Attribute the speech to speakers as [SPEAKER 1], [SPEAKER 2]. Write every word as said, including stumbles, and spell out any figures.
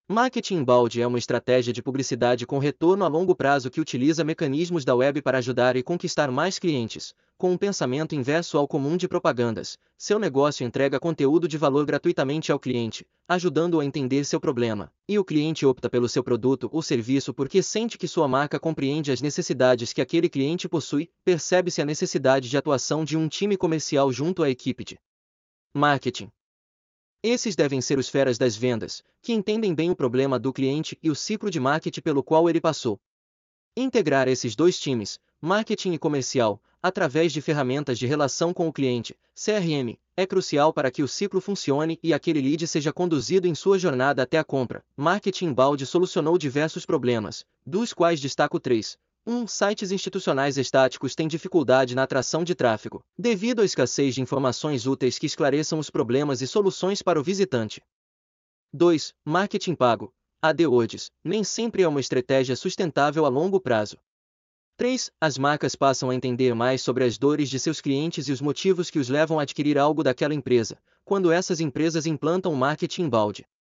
[SPEAKER 1] Marketing inbound é uma estratégia de publicidade com retorno a longo prazo que utiliza mecanismos da web para ajudar e conquistar mais clientes. Com um pensamento inverso ao comum de propagandas, seu negócio entrega conteúdo de valor gratuitamente ao cliente, ajudando-o a entender seu problema. E o cliente opta pelo seu produto ou serviço porque sente que sua marca compreende as necessidades que aquele cliente possui. Percebe-se a necessidade de atuação de um time comercial junto à equipe de marketing. Esses devem ser os feras das vendas, que entendem bem o problema do cliente e o ciclo de marketing pelo qual ele passou. Integrar esses dois times, marketing e comercial, através de ferramentas de relação com o cliente, C R M, é crucial para que o ciclo funcione e aquele lead seja conduzido em sua jornada até a compra. Marketing Inbound solucionou diversos problemas, dos quais destaco três. um Sites institucionais estáticos têm dificuldade na atração de tráfego, devido à escassez de informações úteis que esclareçam os problemas e soluções para o visitante. dois Marketing pago, AdWords, nem sempre é uma estratégia sustentável a longo prazo. três As marcas passam a entender mais sobre as dores de seus clientes e os motivos que os levam a adquirir algo daquela empresa, quando essas empresas implantam o marketing inbound.